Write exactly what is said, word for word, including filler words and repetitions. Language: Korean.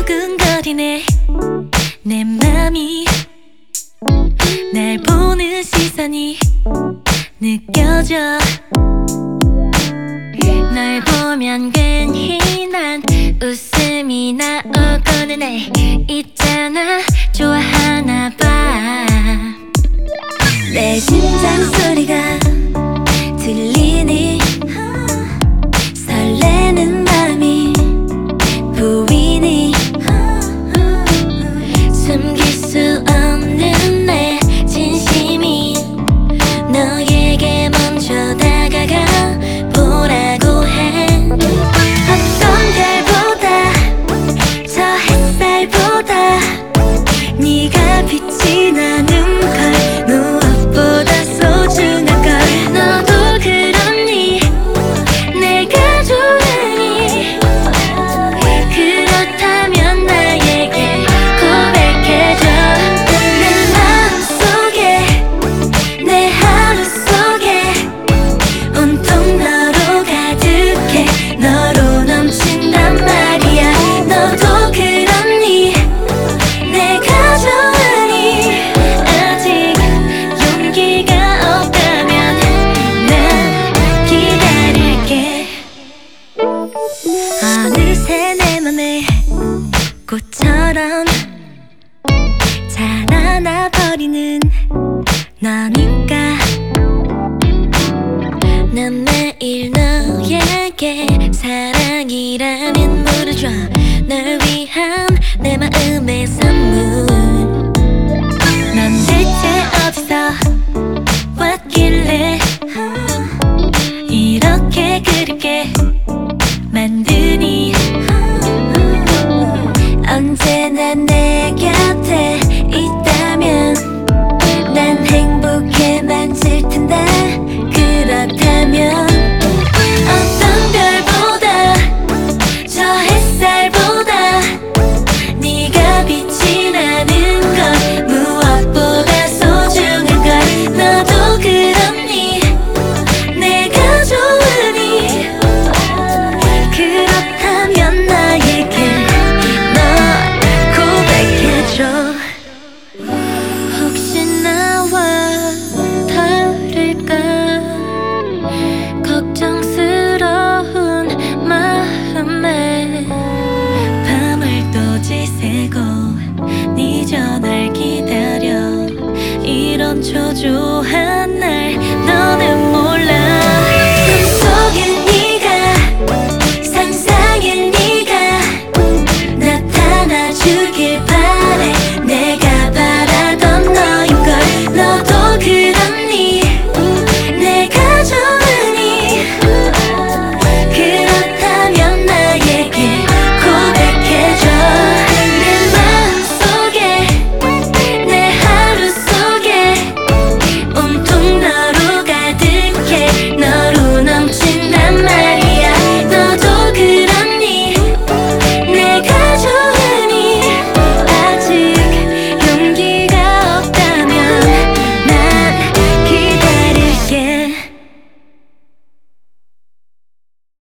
두근거리네 내 맘이 날 보는 시선이 느껴져 널 보면 괜히 난 웃음이 나오고는 해 있잖아 좋아하나 봐 내 심장 소리가 들리니 설레는 맘이 보이니 숨길 수 없는 내 진심이 너에게 먼저 다가가 보라고 해 어떤 달보다 저 햇살보다 네가 빛이 나는 걸 무엇보다 소중한 걸 너도 그렇니 내가 좋으니 그렇다면 나에게 고백해줘 내 마음속에 내 하루 속에 온통 너로 가득해 너로 넘친단 말이야 너도 그렇니 내가 좋으니 아직 용기가 없다면 난 기다릴게 어느새 내 맘에 꽃처럼 자라나 버리는 너니까 난 매일 너에게 사랑이라는 물을 줘 널 위한 내 마음의 선물 넌 대체 어디서 왔길래 이렇게 그립게 만드니 언제나 내 곁에 있다면 난 행복해만 질 텐데 그렇다면 어떤 별보다 저 햇살보다 네가 빛이 나는 걸 무엇보다 소중한 걸 너도 그렇니 내가 좋으니 그렇다면 나에게 널 고백해줘 혹시 나와 다를까 걱정스러운 마음에 밤을 또 지새고 네 전화를 기다려 이런 초조한